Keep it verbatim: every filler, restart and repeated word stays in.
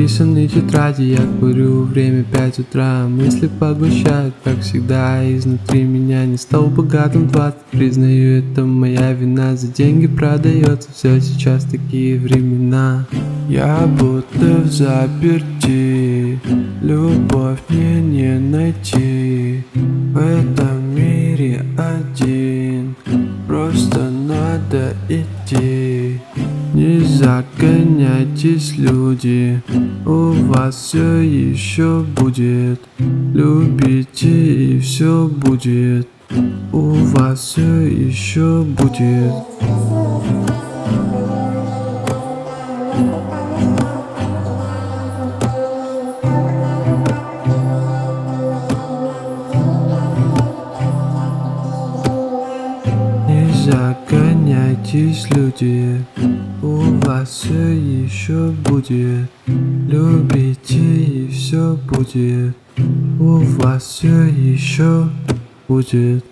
исписанной тетради я курю, время пять утра. Мысли поглощают, как всегда, изнутри меня. Не стал богатым двадцать, признаю, это моя вина. За деньги продается все, сейчас такие времена. Я будто в заперти, любовь мне не найти. В этом мире один, просто надо идти. Не загоняйтесь, люди, у вас все еще будет. Любите, и все будет, у вас все еще будет. Не загоняйтесь, люди, у вас все еще будет. Любите, и все будет, у вас все еще будет.